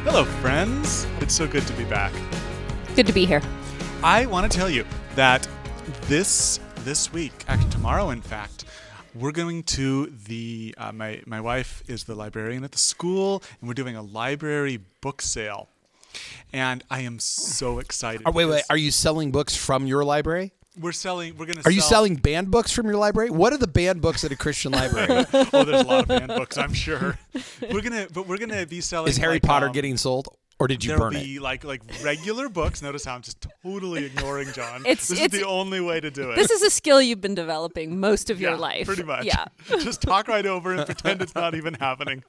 Hello, friends. It's so good to be back. Good to be here. I want to tell you that this week, actually tomorrow, in fact, we're going to the my wife is the librarian at the school, and we're doing a library book sale, and I am so excited. Wait. Are you selling books from your library? We're going to. Are you selling banned books from your library? What are the banned books at a Christian library? Oh, there's a lot of banned books, I'm sure. We're gonna be selling. Is Harry Potter getting sold, or did you burn it? There'll be like regular books. Notice how I'm just totally ignoring John. This is the only way to do it. This is a skill you've been developing most of your life. Pretty much. Yeah. Just talk right over and pretend it's not even happening.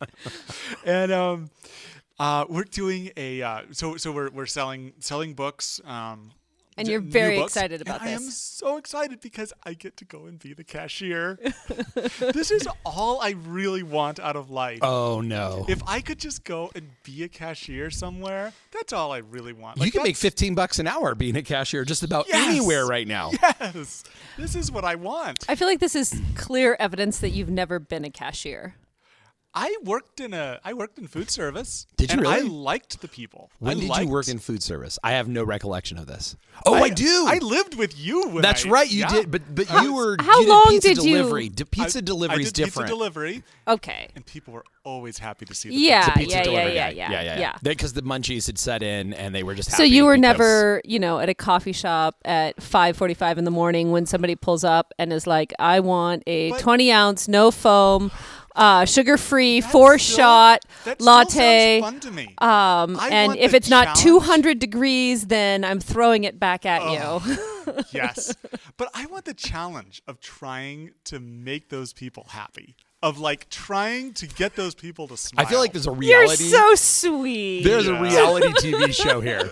And we're doing a so we're selling books. And you're very books, excited about and this. I am so excited because I get to go and be the cashier. This is all I really want out of life. Oh, no. If I could just go and be a cashier somewhere, that's all I really want. You can make $15 an hour being a cashier just about anywhere right now. Yes. This is what I want. I feel like this is clear evidence that you've never been a cashier. I worked in food service. Did you and really? I liked the people. When did you work in food service? I have no recollection of this. Oh, I do. I lived with you. When That's right. You did, but you were. How you did long pizza did delivery. you? Pizza delivery is different. Pizza delivery. Okay. And people were always happy to see the Yeah, pizza delivery yeah. guy. Because the munchies had set in and they were just happy. So you were because- never, at a coffee shop at 5:45 in the morning when somebody pulls up and is like, "I want a 20-ounce, no foam." Sugar-free, 4-shot latte. That still sounds fun to me. And if it's not 200 degrees, then I'm throwing it back at you. Yes. But I want the challenge of trying to make those people happy. Of trying to get those people to smile. I feel like there's a You're reality. so sweet. There's a reality TV show here.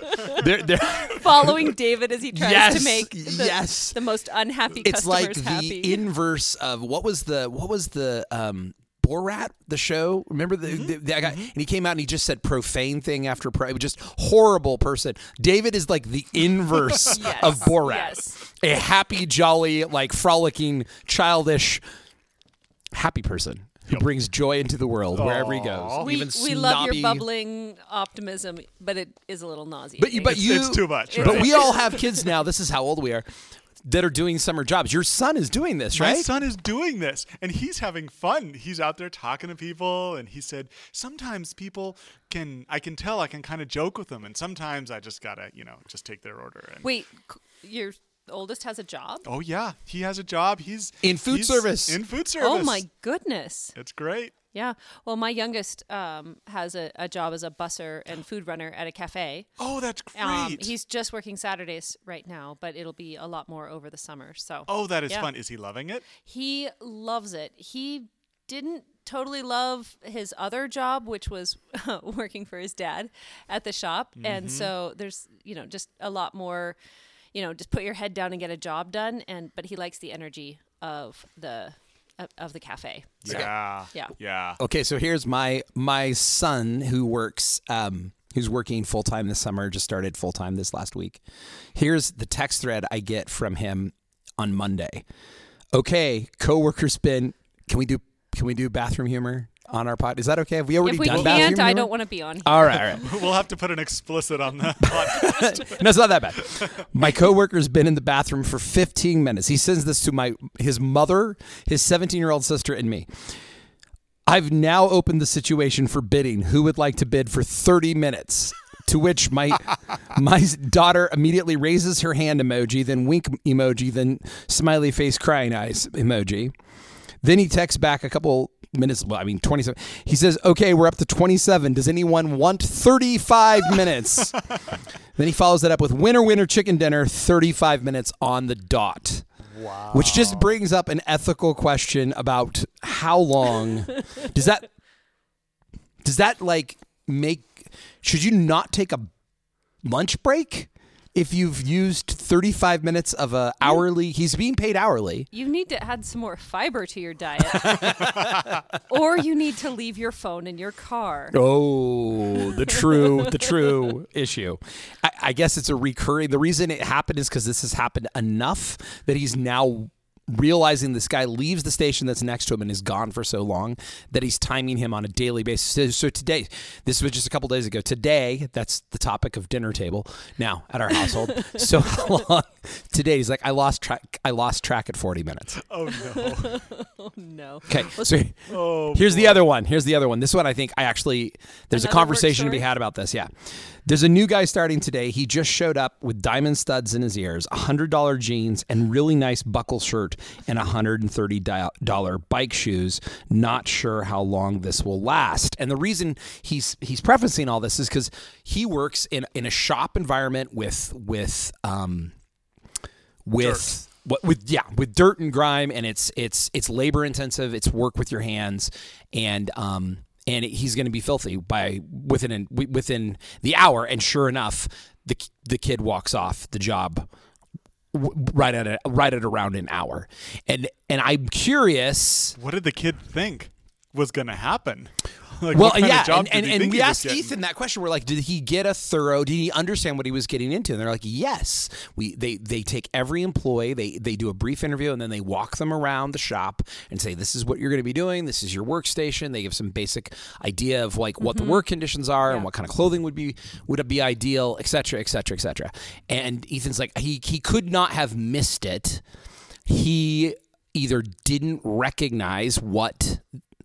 Following David as he tries to make yes. the most unhappy It's customers like happy. the inverse of what was the Borat, the show. Remember that guy? And he came out and he just said profane thing after it was just horrible person. David is like the inverse of Borat. Yes. A happy, jolly, frolicking, childish, happy person who brings joy into the world wherever he goes. We love your bubbling optimism, but it is a little nauseating. But it's too much. Right? But we all have kids now. This is how old we are. That are doing summer jobs. Your son is doing this, right? My son is doing this, and he's having fun. He's out there talking to people, and he said, sometimes I can tell I can kind of joke with them, and sometimes I just gotta, just take their order. And Wait, your oldest has a job? Oh, yeah. He has a job. He's in food service. In food service. Oh, my goodness. It's great. Yeah. Well, my youngest has a job as a busser and food runner at a cafe. Oh, that's great. He's just working Saturdays right now, but it'll be a lot more over the summer. So. Oh, that is fun. Is he loving it? He loves it. He didn't totally love his other job, which was working for his dad at the shop. Mm-hmm. And so there's, just a lot more, just put your head down and get a job done. But he likes the energy of the cafe. So, Yeah. Okay, so here's my son who works, who's working full time this summer. Just started full time this last week. Here's the text thread I get from him on Monday. Okay, coworker's been. Can we do bathroom humor on our pod? Is that okay? Have we already done bathroom humor? I don't want to be on here. All right. We'll have to put an explicit on the podcast. No, it's not that bad. My coworker's been in the bathroom for 15 minutes. He sends this to his mother, his 17-year-old sister, and me. I've now opened the situation for bidding. Who would like to bid for 30 minutes? To which my daughter immediately raises her hand emoji, then wink emoji, then smiley face crying eyes emoji. Then he texts back a couple minutes, 27. He says, okay, we're up to 27. Does anyone want 35 minutes? Then he follows that up with winner, chicken dinner, 35 minutes on the dot. Wow. Which just brings up an ethical question about how long does that should you not take a lunch break? If you've used 35 minutes of a hourly, he's being paid hourly. You need to add some more fiber to your diet. Or you need to leave your phone in your car. Oh, the true issue. I guess it's a recurring. The reason it happened is because this has happened enough that he's now realizing this guy leaves the station that's next to him and is gone for so long that he's timing him on a daily basis. So today, this was just a couple days ago. Today, that's the topic of dinner table now at our household. So how long? Today, he's like, I lost track at 40 minutes. Oh no. Oh no. Okay, so here's boy. the other one. This one I think there's Another a conversation to work be story? had about this. Yeah. There's a new guy starting today. He just showed up with diamond studs in his ears, $100 jeans, and really nice buckle shirt and $130 bike shoes. Not sure how long this will last. And the reason he's prefacing all this is because he works in a shop environment with dirt and grime, and it's labor intensive. It's work with your hands, and he's going to be filthy within the hour. And sure enough, the kid walks off the job right at around an hour. And I'm curious, What did the kid think was going to happen? Like, well, what kind yeah, of job did he and think we he was asked getting? Ethan that question. We're like, did he understand what he was getting into? And they're like, yes. They take every employee, they do a brief interview, and then they walk them around the shop and say, this is what you're going to be doing. This is your workstation. They give some basic idea of like what the work conditions are and what kind of clothing would be ideal, et cetera, et cetera, et cetera. And Ethan's like, he could not have missed it. He either didn't recognize what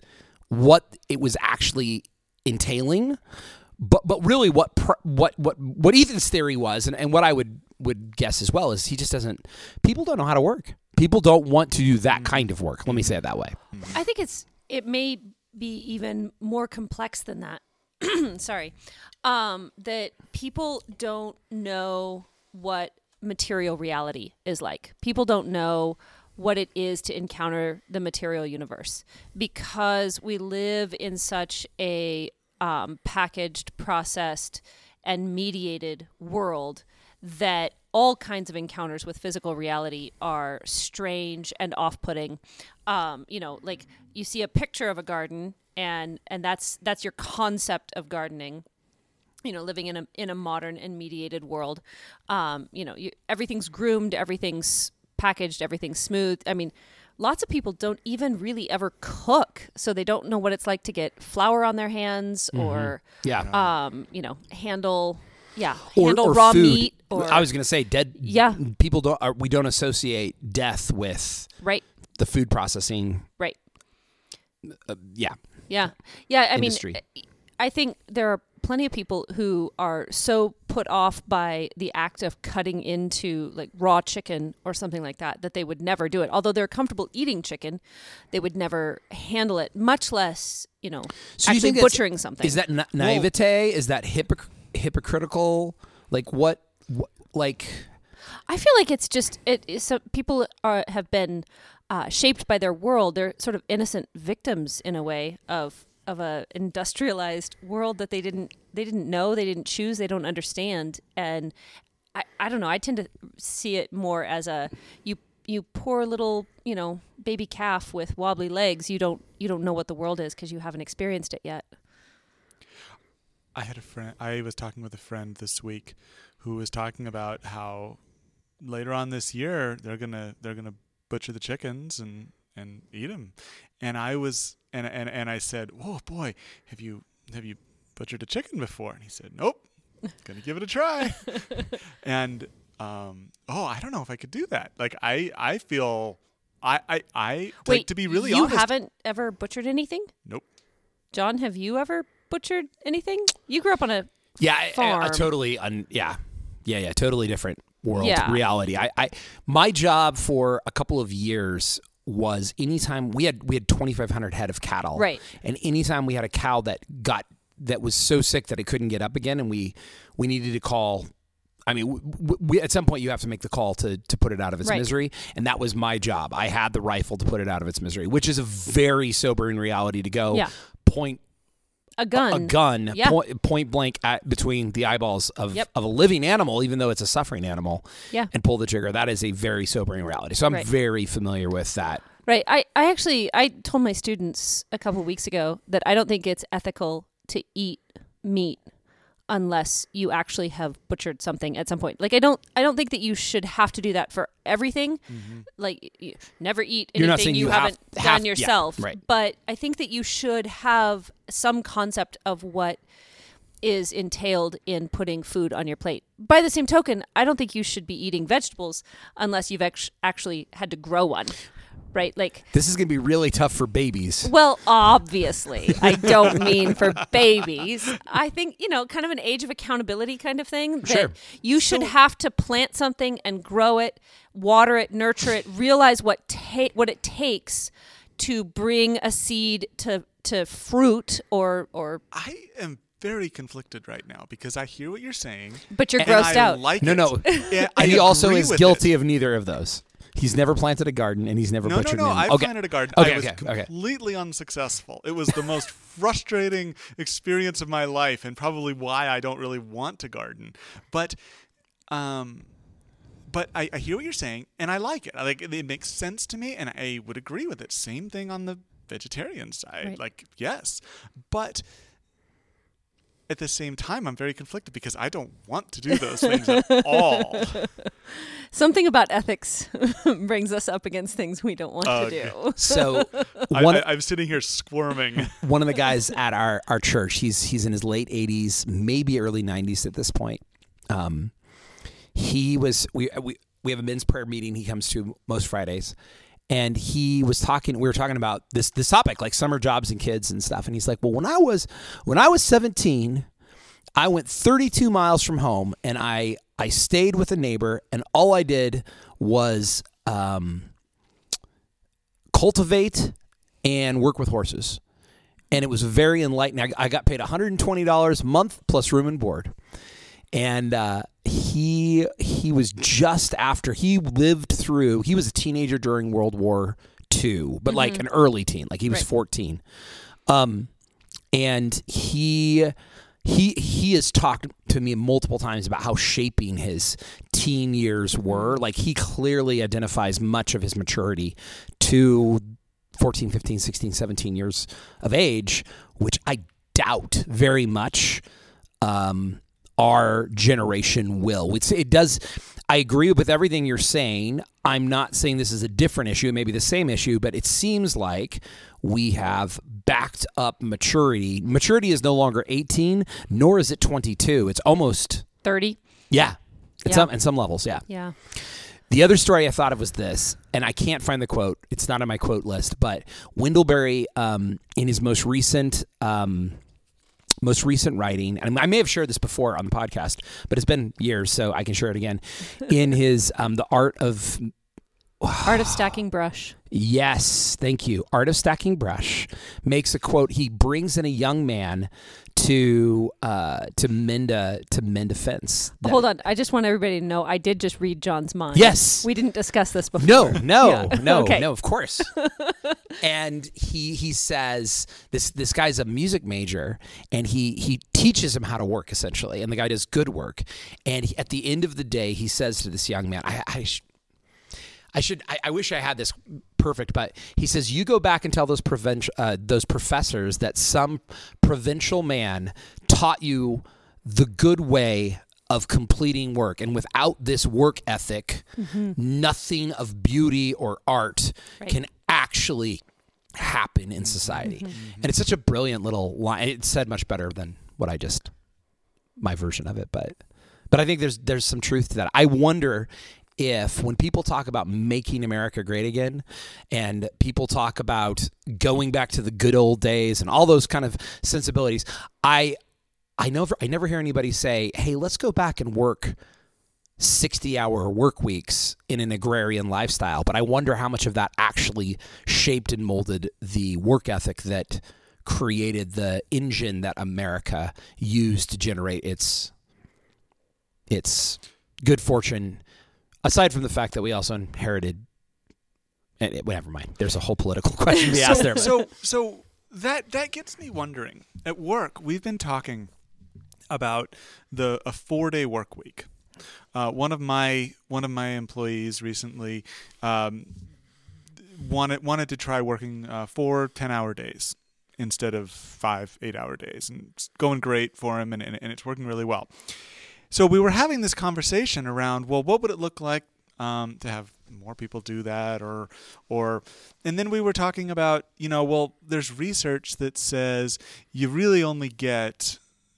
it was actually entailing, but really what Ethan's theory was, and what I would guess as well, is he just doesn't. People don't know how to work. People don't want to do that kind of work. Let me say it that way. I think it may be even more complex than that. Sorry, that people don't know what material reality is like. People don't know what it is to encounter the material universe, because we live in such a packaged, processed, and mediated world that all kinds of encounters with physical reality are strange and off-putting. Like you see a picture of a garden, and that's your concept of gardening. Living in a modern and mediated world, everything's groomed, everything's packaged, everything's smooth. I mean, lots of people don't even really ever cook, so they don't know what it's like to get flour on their hands or handle raw food. meat. Or I was going to say dead. Yeah. People don't associate death with right. the food processing. Right. Yeah. I Industry. mean, I think there are plenty of people who are so put off by the act of cutting into like raw chicken or something like that they would never do it. Although they're comfortable eating chicken, they would never handle it, much less, So actually you think butchering something. Is that naivete? Is that hypocritical? Like what? Like, I feel like it's just so people have been shaped by their world. They're sort of innocent victims in a way of a industrialized world that they didn't know, they didn't choose, they don't understand. And I don't know, I tend to see it more as you poor little, baby calf with wobbly legs. You don't know what the world is because you haven't experienced it yet. I was talking with a friend this week who was talking about how later on this year they're gonna butcher the chickens and eat them. And I was and I said, "Whoa, boy, have you butchered a chicken before?" And he said, "Nope, gonna give it a try." And I don't know if I could do that. Like I feel Wait, like, to be really you honest. haven't ever butchered anything? Nope. John, have you ever butchered anything? You grew up on a farm. Totally. Totally different world reality. My job for a couple of years was anytime we had 2,500 head of cattle, right? And anytime we had a cow that was so sick that it couldn't get up again, and we needed to call. I mean, we at some point you have to make the call to put it out of its misery, and that was my job. I had the rifle to put it out of its misery, which is a very sobering reality to go point a gun point blank between the eyeballs of a living animal, even though it's a suffering animal, and pull the trigger. That is a very sobering reality. So I'm very familiar with that. Right. I told my students a couple of weeks ago that I don't think it's ethical to eat meat unless you actually have butchered something at some point. Like I don't think that you should have to do that for everything. Like you never eat You're not anything saying you you haven't have- done yeah, yourself. right. But I think that you should have some concept of what is entailed in putting food on your plate. By the same token, I don't think you should be eating vegetables unless you've actually had to grow one. Right? Like, This is going to be really tough for babies. well, obviously, I don't mean for babies. I think, kind of an age of accountability kind of thing. That Sure. you should have to plant something and grow it, water it, nurture it, realize what it takes to bring a seed to fruit or. I am very conflicted right now because I hear what you're saying. But you're and grossed I out. Like No. it. Yeah, I And he also agree is with guilty it. of neither of those. He's never planted a garden, and he's never No, butchered an I animal. planted a garden. Okay, I was okay. completely unsuccessful. It was the most frustrating experience of my life, and probably why I don't really want to garden. But I hear what you're saying, and I like it. It makes sense to me, and I would agree with it. Same thing on the vegetarian side. Right. Like, yes, but at the same time, I'm very conflicted because I don't want to do those things at all. Something about ethics brings us up against things we don't want to do. So I'm sitting here squirming. one of the guys at our church, he's in his late 80s, maybe early 90s at this point. We have a men's prayer meeting he comes to most Fridays. And we were talking about this topic, like summer jobs and kids and stuff. And he's like, well, when I was 17, I went 32 miles from home and I stayed with a neighbor, and all I did was cultivate and work with horses. And it was very enlightening. I got paid $120 a month plus room and board. And he was just after he was a teenager during World War II, but like an early teen, like he was 14. And he has talked to me multiple times about how shaping his teen years were. Like he clearly identifies much of his maturity to 14, 15, 16, 17 years of age, which I doubt very much our generation will. It does. I agree with everything you're saying. I'm not saying this is a different issue, maybe the same issue, but it seems like we have backed up maturity. Maturity is no longer 18, nor is it 22. It's almost 30. Yeah. Yeah. In some levels, yeah. Yeah. The other story I thought of was this, and I can't find the quote. It's not on my quote list, but Wendell Berry, in his most recent writing, and I may have shared this before on the podcast, but it's been years, so I can share it again. In his The Art of Stacking Brush. Yes, thank you. Art of Stacking Brush makes a quote. He brings in a young man to mend a fence. Hold on. I just want everybody to know I did just read John's mind. Yes. We didn't discuss this before. No, Okay. of course. And he says this guy's a music major, and he teaches him how to work essentially, and the guy does good work. And at the end of the day, he says to this young man, I wish I had this perfect, but he says, you go back and tell those professors that some provincial man taught you the good way of completing work. And without this work ethic, nothing of beauty or art can actually happen in society. And it's such a brilliant little line. It's said much better than my version of it. But I think there's some truth to that. I wonder if when people talk about making America great again, and people talk about going back to the good old days and all those kind of sensibilities, I never hear anybody say, hey, let's go back and work 60-hour work weeks in an agrarian lifestyle. But I wonder how much of that actually shaped and molded the work ethic that created the engine that America used to generate its good fortune. Aside from the fact that we also inherited, never mind. There's a whole political question to be asked there. So that gets me wondering. At work, we've been talking about a 4-day work week. One of my employees recently wanted to try working 4 10-hour days. instead of 5 8-hour days, and it's going great for him, and it's working really well. So we were having this conversation around, well, what would it look like to have more people do that, or, and then we were talking about, well, there's research that says you really only get,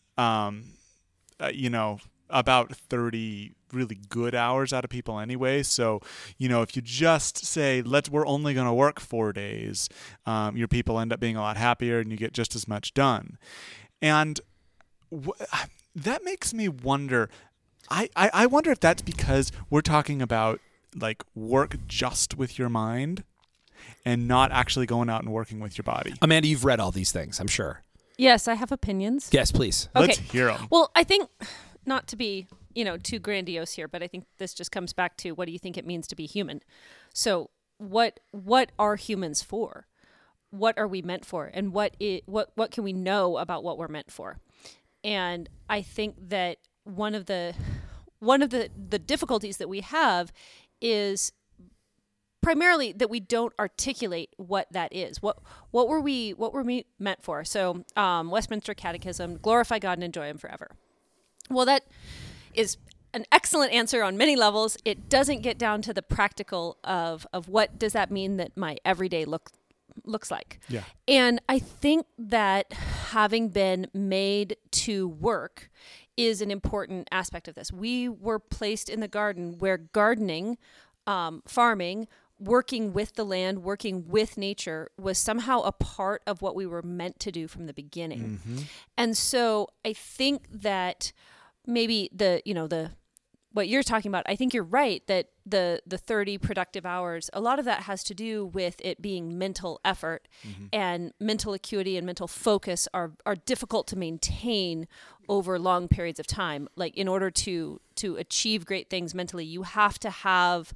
about 30 really good hours out of people anyway. So, if you just say, we're only going to work 4 days, your people end up being a lot happier and you get just as much done. And that makes me wonder, I wonder if that's because we're talking about like work just with your mind and not actually going out and working with your body. Amanda, you've read all these things, I'm sure. Yes, I have opinions. Yes, please. Okay. Let's hear them. Well, I think, not to be, too grandiose here, but I think this just comes back to, what do you think it means to be human? So what are humans for? What are we meant for? And what can we know about what we're meant for? And I think that one of the difficulties that we have is primarily that we don't articulate what that is. What were we meant for? So Westminster Catechism, glorify God and enjoy Him forever. Well, that is an excellent answer on many levels. It doesn't get down to the practical of what does that mean that my everyday looks like. Yeah. And I think that having been made to work is an important aspect of this. We were placed in the garden where gardening, farming, working with the land, working with nature was somehow a part of what we were meant to do from the beginning. Mm-hmm. And so I think that maybe what you're talking about, I think you're right that the 30 productive hours, a lot of that has to do with it being mental effort, mm-hmm. and mental acuity and mental focus are difficult to maintain over long periods of time. Like in order to achieve great things mentally, you have to have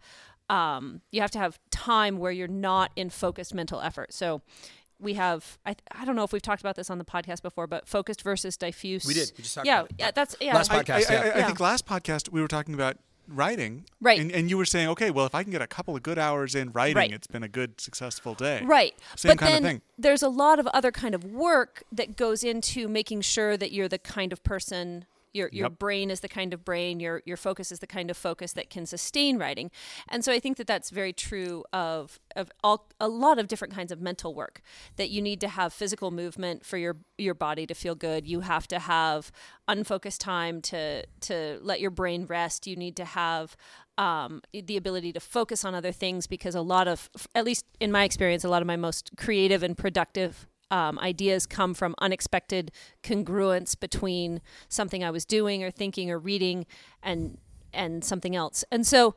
time where you're not in focused mental effort. So we have, I don't know if we've talked about this on the podcast before, but focused versus diffuse. We did. We just talked about that. That's last podcast. I think last podcast we were talking about writing. Right. And you were saying, okay, well, if I can get a couple of good hours in writing, right. It's been a good, successful day. Right. Same but kind then of thing. There's a lot of other kind of work that goes into making sure that you're the kind of person, your Yep. brain is the kind of brain, your focus is the kind of focus that can sustain writing. And so I think that that's very true of a lot of different kinds of mental work, that you need to have physical movement for your body to feel good. You have to have unfocused time to let your brain rest. You need to have the ability to focus on other things, because a lot of, at least in my experience, a lot of my most creative and productive ideas come from unexpected congruence between something I was doing or thinking or reading and something else. And so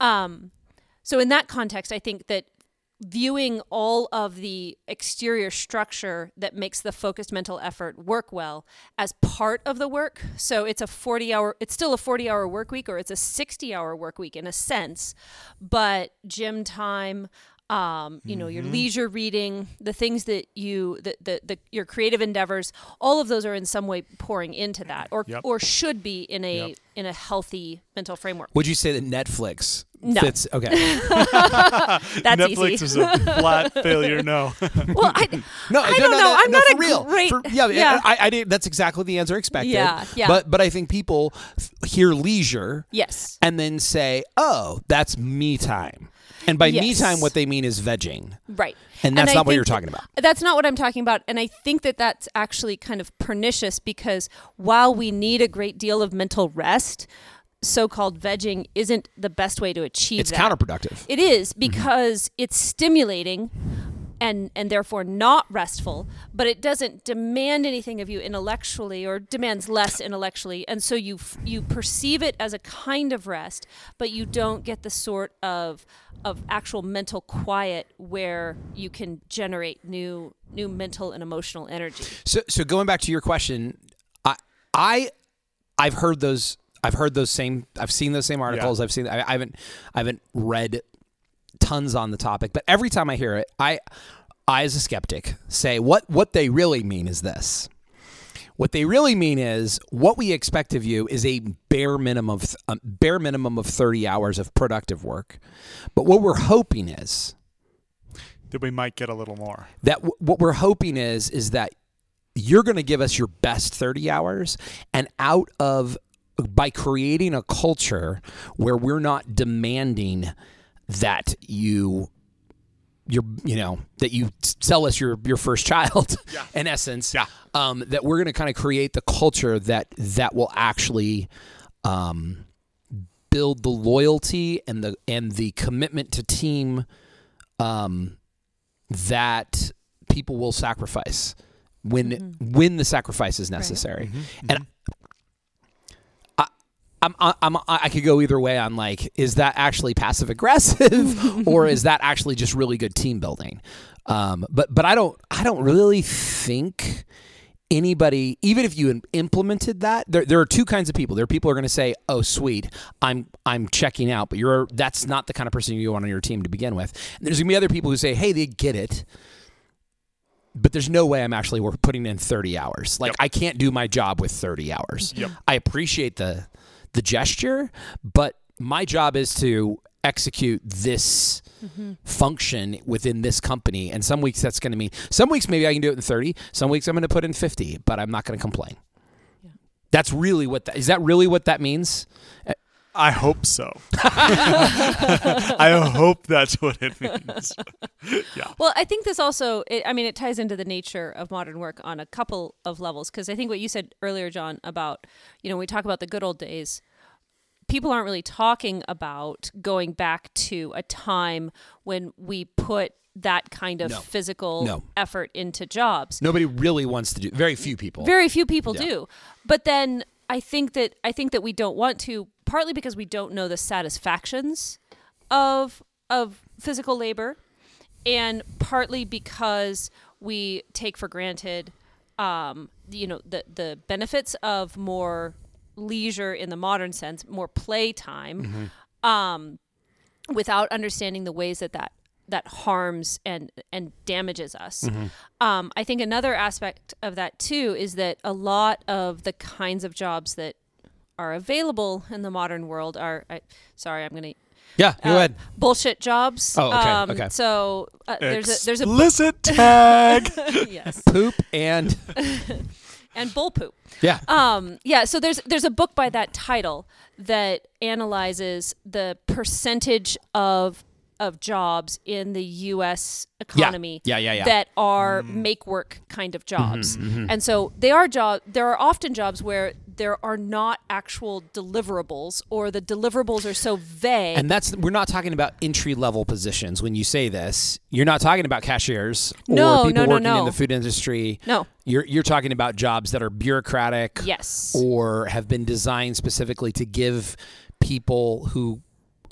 in that context, I think that viewing all of the exterior structure that makes the focused mental effort work well as part of the work. So it's still a 40-hour work week, or it's a 60-hour work week in a sense, but gym time, your leisure reading, the things that your creative endeavors, all of those are in some way pouring into that, or should be in a healthy mental framework. Would you say that Netflix fits? Okay. That's Netflix easy. is a flat failure. No. Well, I don't know. I'm not for a real. great. I did. That's exactly the answer expected. Yeah. But I think people hear leisure, yes, and then say, "Oh, that's me time." And by me Yes. time, what they mean is vegging. Right. And that's I not what think you're talking about. That's not what I'm talking about. And I think that that's actually kind of pernicious, because while we need a great deal of mental rest, so-called vegging isn't the best way to achieve It's that. counterproductive. It is, because it's stimulating and therefore not restful, but it doesn't demand anything of you intellectually, or demands less intellectually. And so you perceive it as a kind of rest, but you don't get the sort of actual mental quiet where you can generate new mental and emotional energy. So going back to your question, I've heard those. I've seen those same articles. Yeah. I haven't read tons on the topic, but every time I hear it, I as a skeptic say what they really mean is this. What they really mean is what we expect of you is a bare minimum of 30 hours of productive work. But what we're hoping is that we might get a little more. That what we're hoping is that you're going to give us your best 30 hours, and by creating a culture where we're not demanding that that you sell us your first child, in essence, that we're going to kind of create the culture that will actually build the loyalty and the commitment to team that people will sacrifice when the sacrifice is necessary. And I could go either way on like, is that actually passive aggressive or is that actually just really good team building? But I don't really think anybody, even if you implemented that, there are two kinds of people. There are people who are going to say, "Oh, sweet, I'm checking out," but that's not the kind of person you want on your team to begin with. And there's going to be other people who say, "Hey, they get it, but there's no way I'm actually putting in 30 hours. Like I can't do my job with 30 hours. I appreciate the gesture, but my job is to execute this function within this company. And some weeks that's going to mean, some weeks maybe I can do it in 30. Some weeks I'm going to put in 50, but I'm not going to complain." That's really is that really what that means? I hope so. I hope that's what it means. Well, I think this also, it ties into the nature of modern work on a couple of levels, because I think what you said earlier, John, about, we talk about the good old days, people aren't really talking about going back to a time when we put that kind of physical effort into jobs. Nobody really wants to do. Very few people do. But then I think that we don't want to, partly because we don't know the satisfactions of physical labor, and partly because we take for granted the benefits of more leisure in the modern sense, more playtime, without understanding the ways that harms and damages us. I think another aspect of that too is that a lot of the kinds of jobs that are available in the modern world are, go ahead. Bullshit jobs. Oh, okay. So there's a explicit tag. Yes. Poop and bull poop. Yeah. So there's a book by that title that analyzes the percentage of jobs in the U.S. economy that are make work kind of jobs. And so there are often jobs where there are not actual deliverables, or the deliverables are so vague. And we're not talking about entry level positions. When you say this, you're not talking about cashiers or people working in the food industry. No. You're talking about jobs that are bureaucratic, yes, or have been designed specifically to give people who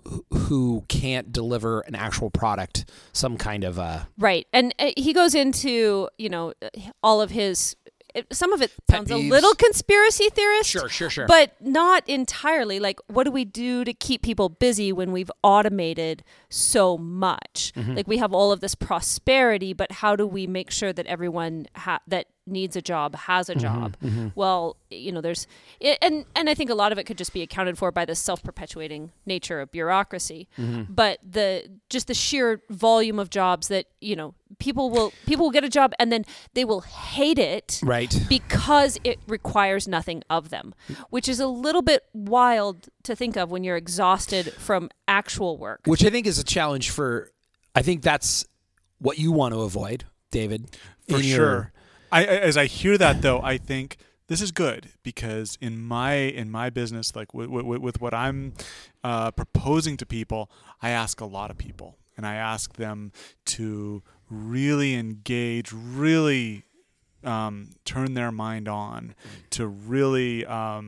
can't deliver an actual product some kind of right. And he goes into all of his. Some of it sounds a little conspiracy theorist. Sure. But not entirely. Like, what do we do to keep people busy when we've automated so much? Like, we have all of this prosperity, but how do we make sure that everyone that needs a job has a job? Well, there's, and I think a lot of it could just be accounted for by the self-perpetuating nature of bureaucracy. But the sheer volume of jobs that, people will get a job and then they will hate it, right? Because it requires nothing of them, which is a little bit wild to think of when you're exhausted from actual work. Which I think is a challenge I think that's what you want to avoid, David. For sure. As I hear that, though, I think this is good, because in my business, like with what I'm proposing to people, I ask a lot of people, and I ask them to really engage, really turn their mind on, to really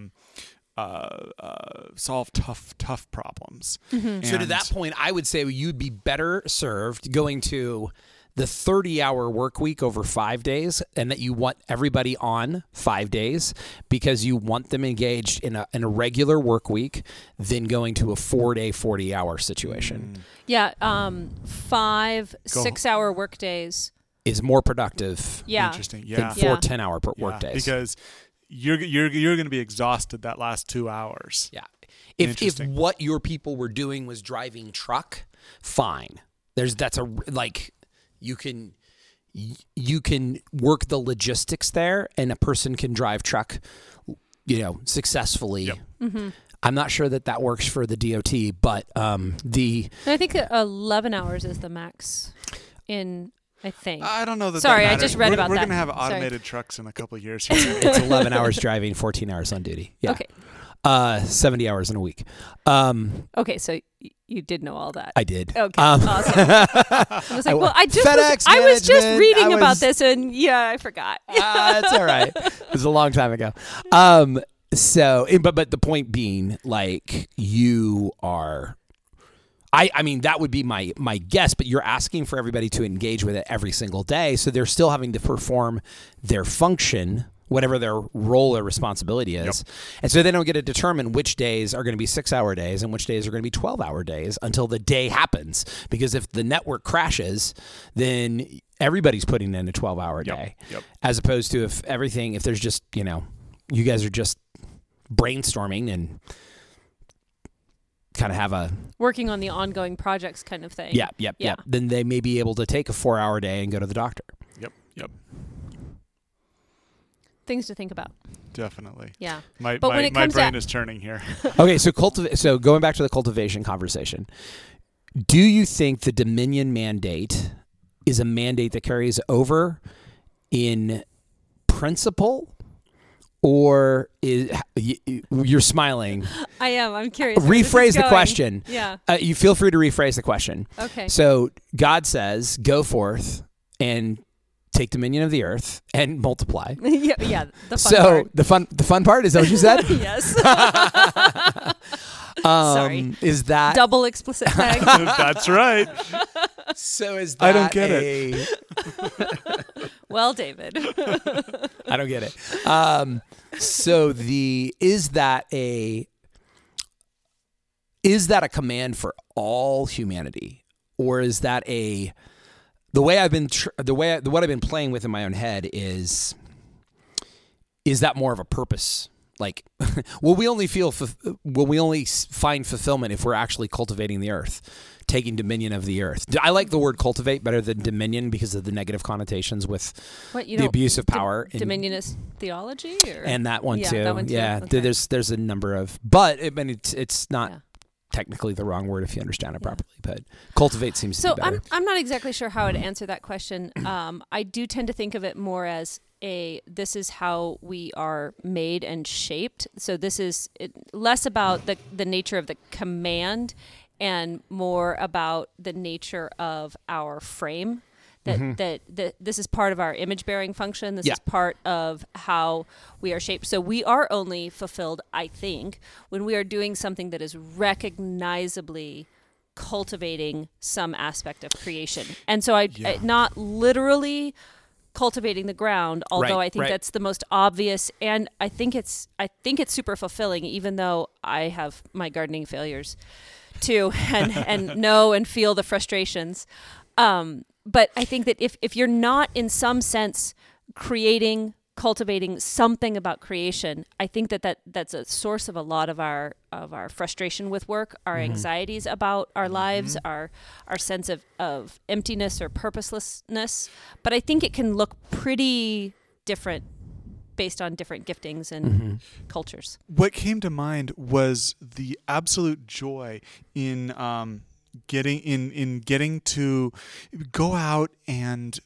solve tough problems. So to that point, I would say you'd be better served going to the 30-hour work week over 5 days, and that you want everybody on 5 days because you want them engaged in a regular work week, than going to a 4-day, 40-hour situation. Yeah, 5 6-hour work days is more productive. Interesting. Than 4 10-hour work days, because you're going to be exhausted that last 2 hours. Yeah. If what your people were doing was driving truck, fine. you can work the logistics there, and a person can drive truck, successfully. Yep. Mm-hmm. I'm not sure that works for the DOT, but I think 11 hours is the max I think. I don't know that. Sorry, that I matters. just read about We're that. going to have Sorry. automated trucks in a couple of years here. it's 11 hours driving, 14 hours on duty. Yeah. Okay. 70 hours in a week. Okay, so you did know all that. I did. Okay, awesome. I was like, well, I was just reading about this, and I forgot. It's all right. It was a long time ago. So, but the point being, like, you are. I mean, that would be my guess, but you're asking for everybody to engage with it every single day, so they're still having to perform their function, whatever their role or responsibility is. Yep. And so they don't get to determine which days are going to be 6-hour days and which days are going to be 12-hour days until the day happens. Because if the network crashes, then everybody's putting in a 12-hour day. Yep. As opposed to if there's just, you guys are just brainstorming and kind of have a working on the ongoing projects kind of thing. Yeah. Then they may be able to take a 4-hour day and go to the doctor. Yep. Things to think about. Definitely. Yeah. My when it comes brain to- is turning here. Okay, so going back to the cultivation conversation, do you think the Dominion mandate is a mandate that carries over in principle? Or you're smiling. I am. I'm curious. Rephrase the question. Yeah. You feel free to rephrase the question. Okay. So God says, "Go forth and take dominion of the earth and multiply." yeah. The fun part. the fun part is that what you said? Yes. Sorry. Is that double explicit tag? That's right. So is that I don't get it. Well, David. I don't get it. So is that a command for all humanity, or is that what I've been playing with in my own head is that more of a purpose? Like, will we only find fulfillment if we're actually cultivating the earth, taking dominion of the earth? I like the word cultivate better than dominion because of the negative connotations with the abuse of power. Dominionist theology? And that one too. That one too. Yeah, Okay. there's a number of, but it's not technically the wrong word if you understand it properly. But cultivate seems to be better. I'm not exactly sure how I'd answer that question. I do tend to think of it more as this is how we are made and shaped. So this is less about the nature of the command and more about the nature of our frame. That this is part of our image bearing function. This is part of how we are shaped. So we are only fulfilled, I think, when we are doing something that is recognizably cultivating some aspect of creation. And so I not literally cultivating the ground, although I think that's the most obvious, and I think it's super fulfilling, even though I have my gardening failures too, and know and feel the frustrations. But I think that if you're not in some sense cultivating something about creation, I think that's a source of a lot of our frustration with work, our anxieties about our lives, our sense of emptiness or purposelessness. But I think it can look pretty different based on different giftings and cultures. What came to mind was the absolute joy in getting to go out and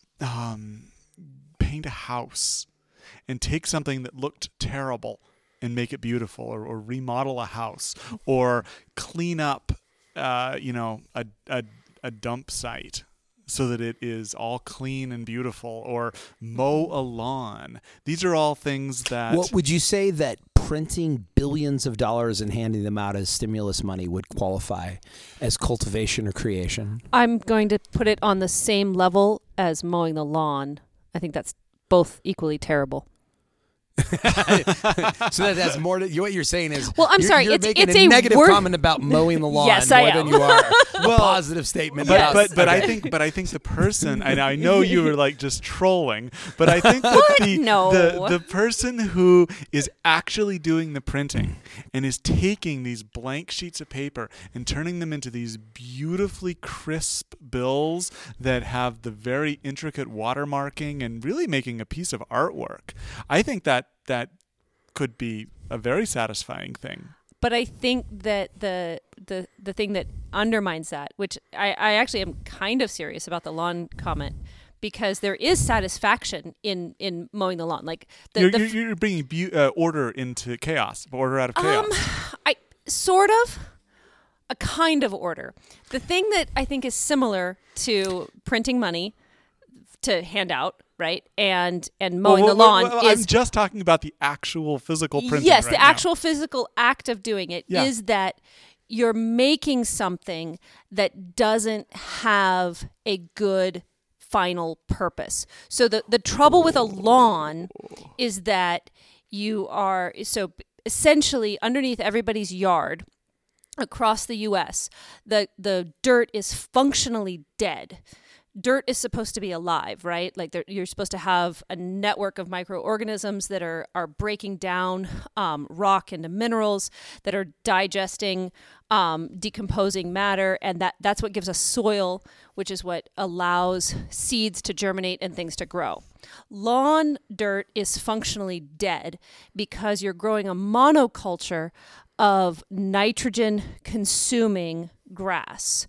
paint a house and take something that looked terrible and make it beautiful, or remodel a house, or clean up a dump site so that it is all clean and beautiful, or mow a lawn. These are all things that... What would you say that printing billions of dollars and handing them out as stimulus money would qualify as cultivation or creation? I'm going to put it on the same level as mowing the lawn. I think that's both equally terrible. So that has more to what you're saying is. Well, I'm sorry, You're it's making a a negative word- comment about mowing the lawn Yes, more I than am. you are a positive statement. about- But I Okay. think the person, and I know you were like just trolling, but I think that No. the person who is actually doing the printing and is taking these blank sheets of paper and turning them into these beautifully crisp bills that have the very intricate watermarking and really making a piece of artwork. I think that could be a very satisfying thing. But I think that the thing that undermines that, which I actually am kind of serious about the lawn comment, because there is satisfaction in mowing the lawn. Like You're bringing order into chaos, order out of chaos. I sort of a kind of order. The thing that I think is similar to printing money to hand out, right, and mowing the lawn is I'm just talking about the actual physical printing. yes, right the now. actual physical act of doing it is Yeah. that you're making something that doesn't have a good final purpose. So the trouble with a lawn is that you are so essentially underneath everybody's yard across the US, the dirt is functionally dead. Dirt is supposed to be alive, right? Like you're supposed to have a network of microorganisms that are breaking down rock into minerals, that are digesting decomposing matter, and that's what gives us soil, which is what allows seeds to germinate and things to grow. Lawn dirt is functionally dead because you're growing a monoculture of nitrogen consuming grass.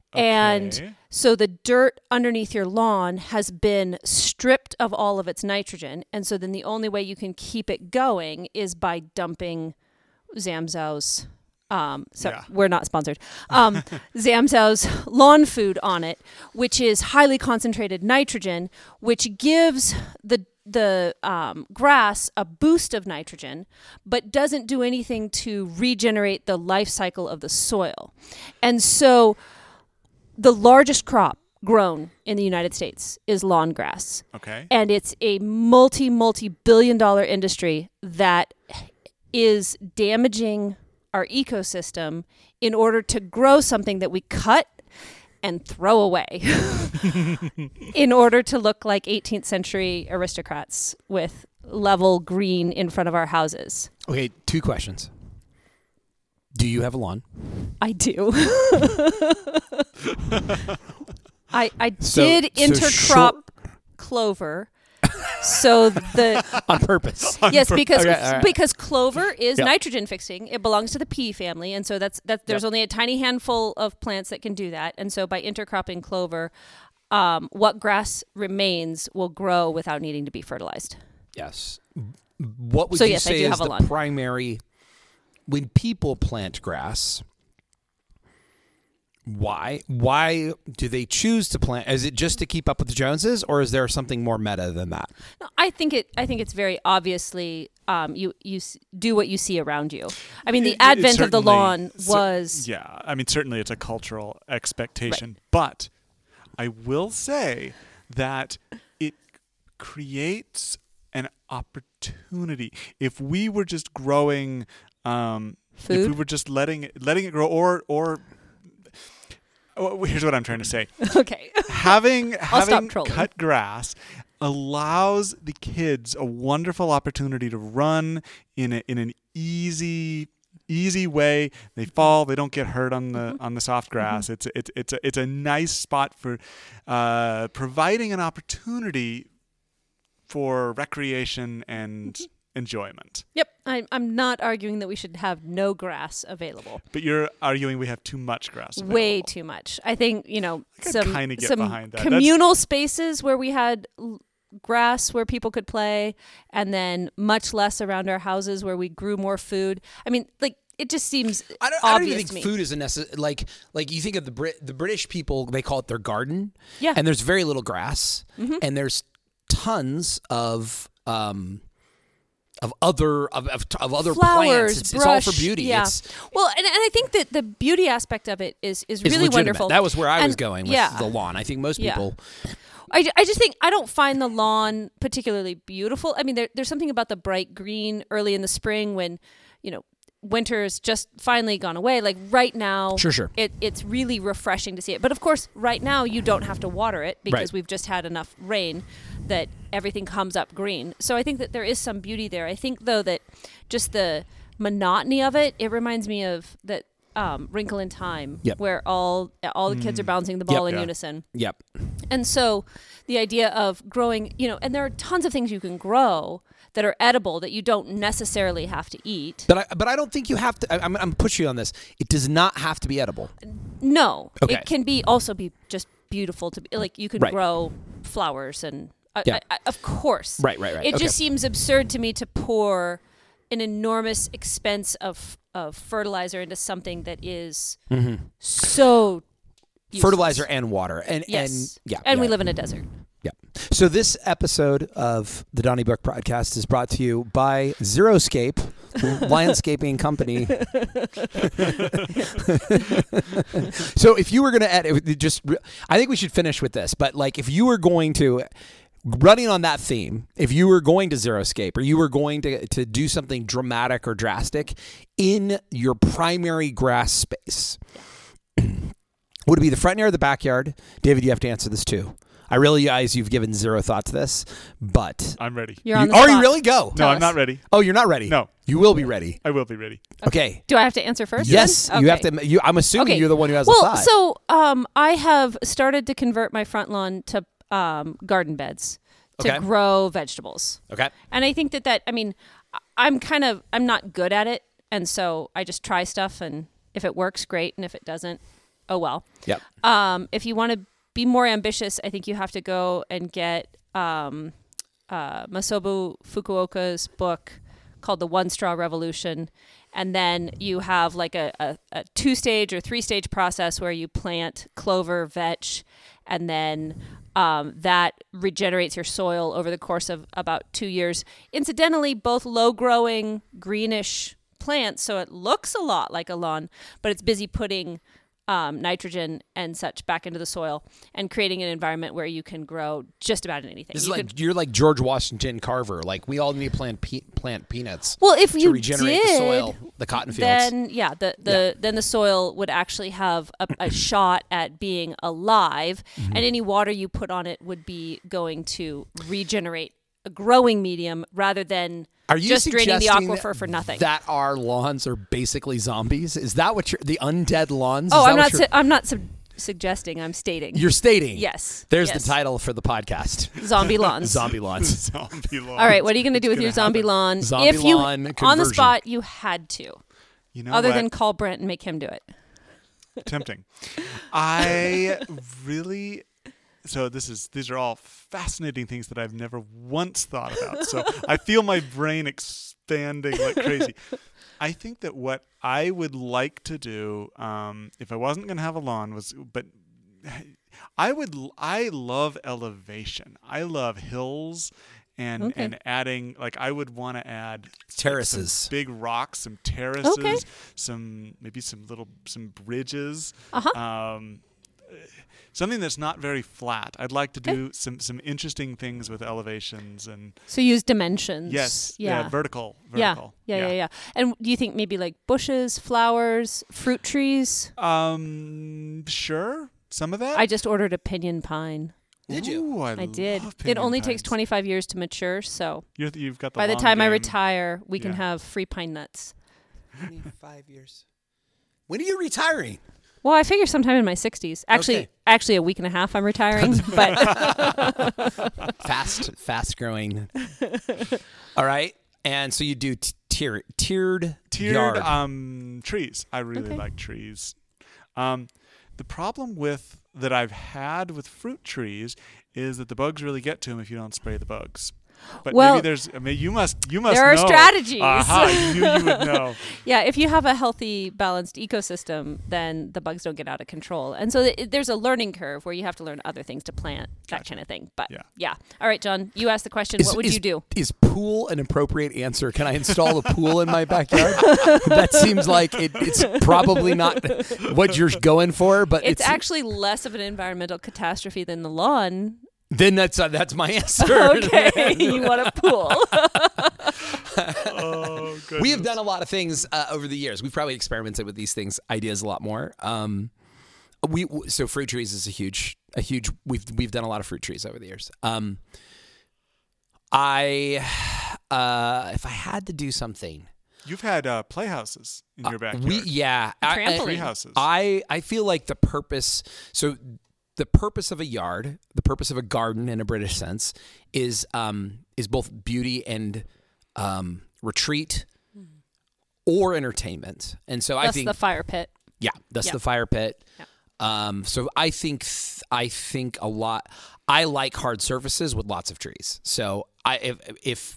And Okay. so the dirt underneath your lawn has been stripped of all of its nitrogen. And so then the only way you can keep it going is by dumping Zamzow's, Yeah. we're not sponsored, Zamzow's lawn food on it, which is highly concentrated nitrogen, which gives the grass a boost of nitrogen, but doesn't do anything to regenerate the life cycle of the soil. And so the largest crop grown in the United States is lawn grass. Okay. And it's a multi-billion-dollar industry that is damaging our ecosystem in order to grow something that we cut and throw away in order to look like 18th century aristocrats with level green in front of our houses. Okay, 2 questions. Do you have a lawn? I do. I So- did so intercrop clover. So the On purpose. yes, because Okay, all right. because clover is Yep. nitrogen fixing. It belongs to the pea family, and so that's there's only a tiny handful of plants that can do that. And so by intercropping clover, what grass remains will grow without needing to be fertilized. Yes. What would So you yes, I say do is have a the lawn. primary when people plant grass? Why do they choose to plant? Is it just to keep up with the Joneses, or is there something more meta than that? No, I think it's very obviously you do what you see around you. I mean, the It advent of the certainly- lawn was Yeah, I mean, certainly it's a cultural expectation, but I will say that it creates an opportunity. If we were just growing, if Food? we were just letting it grow, or oh, here's what I'm trying to say. okay. having stop trolling. cut grass allows the kids a wonderful opportunity to run in an easy way. They fall, they don't get hurt on the soft grass. It's a nice spot for providing an opportunity for recreation and enjoyment. Yep, I'm not arguing that we should have no grass available. But you're arguing we have too much grass available. Way too much. I think, could kinda get some behind that. communal spaces where we had grass where people could play, and then much less around our houses where we grew more food. I mean, like, it just seems I don't obvious even to think me. food is a necessary. Like you think of the British people, they call it their garden. Yeah. And there's very little grass, and there's tons of of other Flowers, plants. It's all for brush, beauty. Yeah. It's Well, and I think that the beauty aspect of it is really legitimate. wonderful. That was where I was And- going with yeah. the lawn. I think most Yeah. people. I just think I don't find the lawn particularly beautiful. I mean, there's something about the bright green early in the spring when, winter's just finally gone away. Like right now, Sure. It's really refreshing to see it. But of course, right now you don't have to water it because Right. we've just had enough rain that everything comes up green. So I think that there is some beauty there. I think though that just the monotony of it reminds me of that Wrinkle in Time, Yep. where all the kids are bouncing the ball in Yeah. unison. Yep. And so the idea of growing, and there are tons of things you can grow that are edible that you don't necessarily have to eat. But I don't think you have to. I'm pushing you on this. It does not have to be edible. No, Okay. it can also be just beautiful to be like you can Right. grow flowers and Yeah. of course. Right. It Okay. just seems absurd to me to pour an enormous expense of fertilizer into something that is so useless. Fertilizer and water, and Yes. yeah, And yeah. we live in a desert. Yeah. So this episode of the Donnybrook Podcast is brought to you by Xeroscape Landscaping Company. So if you were going to add, I think we should finish with this. But like, if you were going to, running on that theme, if you were going to Xeroscape or you were going to do something dramatic or drastic in your primary grass space, would it be the front yard or the backyard? David, you have to answer this too. I realize you've given zero thought to this, but I'm ready. You're on the are spot. you really? Go. No, Tell I'm us. not ready. Oh, you're not ready. No. You will be ready. I will be ready. Okay. Do I have to answer first? Yes, then? you Okay. have to. I'm assuming Okay. you're the one who has Well, the thought. so I have started to convert my front lawn to garden beds to Okay. grow vegetables. Okay. And I think that I'm not good at it. And so I just try stuff, and if it works, great. And if it doesn't, oh well. Yep. If you want to be more ambitious, I think you have to go and get Masabu Fukuoka's book called The One Straw Revolution. And then you have like a 2-stage or 3-stage process where you plant clover, vetch, and then that regenerates your soil over the course of about 2 years. Incidentally, both low-growing, greenish plants, so it looks a lot like a lawn, but it's busy putting nitrogen and such back into the soil and creating an environment where you can grow just about anything. This is you're like George Washington Carver. Like we all need to plant peanuts. Well, if to you regenerate did, the soil, the cotton fields. then then the soil would actually have a shot at being alive, Mm-hmm. and any water you put on it would be going to regenerate a growing medium rather than Are you just draining the suggesting aquifer for nothing. That our lawns are basically zombies? Is that what the undead lawns? Oh, Is that what I'm not suggesting. I'm stating. You're stating. Yes. There's Yes. the title for the podcast. Zombie lawns. Zombie lawns. Zombie lawn. All right, what are you going to do with gonna your zombie happen? lawn? Zombie if you lawn on the conversion. spot you had to, You know other what? than call Brent and make him do it. Tempting. I really. So these are all fascinating things that I've never once thought about. So I feel my brain expanding like crazy. I think that what I would like to do, if I wasn't going to have a lawn, I love elevation. I love hills. And adding, like, I would want to add Terraces. some big rocks, some terraces, Okay. some bridges, Uh-huh. something that's not very flat. I'd like to do some interesting things with elevations and So use dimensions. yes, Yeah. vertical. Yeah. And do you think maybe like bushes, flowers, fruit trees? Sure, some of that. I just ordered a pinyon pine. Did you? Ooh, I did. love It only pinyon takes pines. 25 years to mature, so You've got the by the long time I game. retire, we can Yeah. have free pine nuts. 25 years. When are you retiring? Well, I figure sometime in my 60s. Okay. Actually a week and a half I'm retiring, but Fast growing. All right. And so you do tiered yard. Trees. I really Okay. like trees. The problem that I've had with fruit trees is that the bugs really get to them if you don't spray the bugs. But Well, maybe there's. I mean, you must. there are know. strategies. Aha! You knew you would know. Yeah, if you have a healthy, balanced ecosystem, then the bugs don't get out of control. And so there's a learning curve where you have to learn other things to plant, that kind of thing. But yeah. All right, John, you asked the question. What would you do? Is pool an appropriate answer? Can I install a pool in my backyard? That seems like it's probably not what you're going for, but It's actually less of an environmental catastrophe than the lawn. Then that's my answer. Okay, you want a pool. Oh, goodness. We have done a lot of things over the years. We've probably experimented with these ideas a lot more. So fruit trees is a huge. We've done a lot of fruit trees over the years. If I had to do something, You've had playhouses in your backyard. Trampoline. Tree houses. I feel like the purpose of a yard, the purpose of a garden in a British sense, is both beauty and retreat or entertainment. And so I think the fire pit. Yeah, that's the fire pit. Yeah. So I think a lot. I like hard surfaces with lots of trees. So if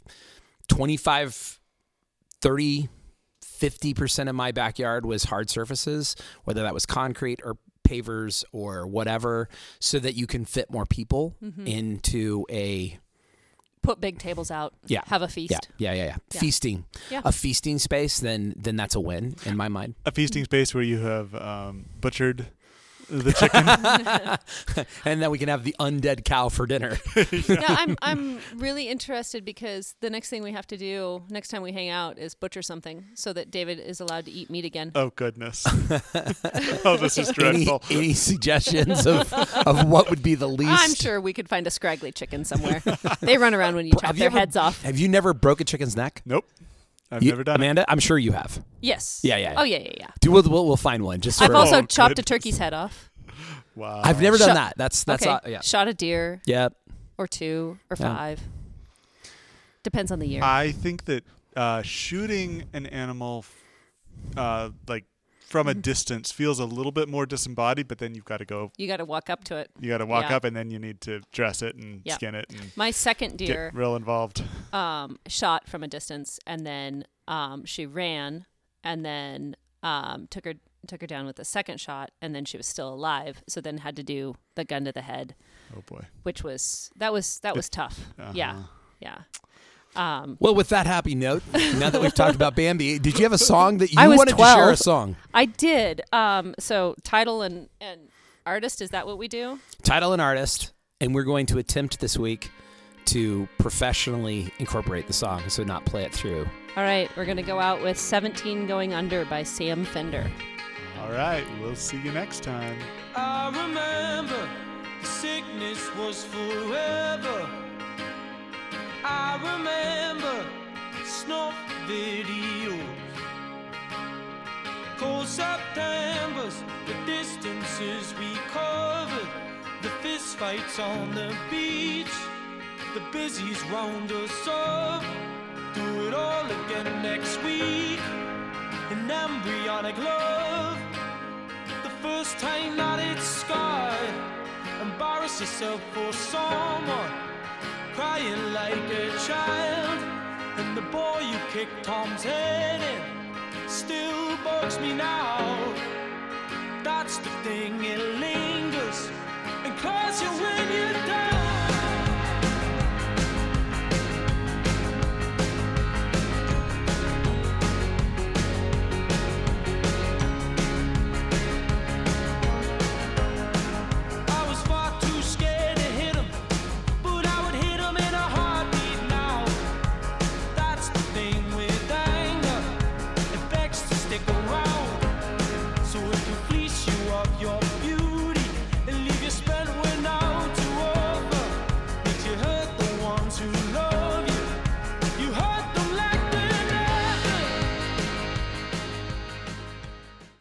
25, 30, 50% of my backyard was hard surfaces, whether that was concrete or pavers or whatever, so that you can fit more people into a Put big tables out. Yeah. Have a feast. Yeah. Feasting. Yeah. A feasting space, then that's a win in my mind. A feasting space where you have butchered the chicken. And then we can have the undead cow for dinner. Yeah, I'm really interested because the next thing we have to do next time we hang out is butcher something so that David is allowed to eat meat again. Oh, goodness. Oh, this is dreadful. Any suggestions of what would be the least? I'm sure we could find a scraggly chicken somewhere. They run around when you chop their heads off. Have you never broke a chicken's neck? Nope. I've never done Amanda, I'm sure you have. Yes. Yeah. Oh, yeah. We'll find one. Just I've also Oh, chopped a goodness. turkey's head off. Wow. I've never done Shot- that. That's Okay. yeah. Shot a deer Yeah. or 2 or Yeah. 5. Depends on the year. I think that shooting an animal like from a distance feels a little bit more disembodied, but then you've got to go. You got to walk up to it. You got to walk Yeah. up, and then you need to dress it and Yeah. skin it and My second deer get real involved. shot from a distance, and then she ran, and then took her down with the second shot, and then she was still alive. So then had to do the gun to the head, Oh boy. which was tough. Yeah. Well, with that happy note, now that we've talked about Bambi, did you have a song that you I was wanted 12. to share a song? I did. So title and artist, is that what we do? Title and artist, and we're going to attempt this week to professionally incorporate the song, so not play it through. All right, we're gonna go out with 17 Going Under by Sam Fender. All right. We'll see you next time. I remember the sickness was forever. I remember snuff videos, cold Septembers, the distances we covered, the fist fights on the beach, the busies round us up. Do it all again next week. In embryonic love, the first time that it's scarred. Embarrass yourself for someone, crying like a child. And the boy you kicked Tom's head in still bugs me now. That's the thing, it lingers and claws you when you die.